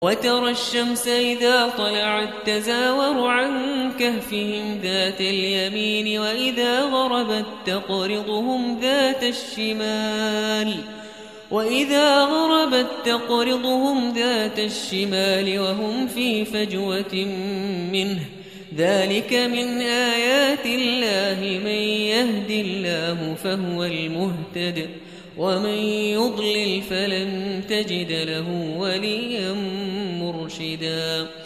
وترى الشمس إذا طلعت تزاور عن كهفهم ذات اليمين وإذا غربت تقرضهم ذات الشمال وهم في فجوة منه. ذلك من آيات الله. من يهد الله فهو المهتد ومن يضلل فلن تجد له وليا مرشدا.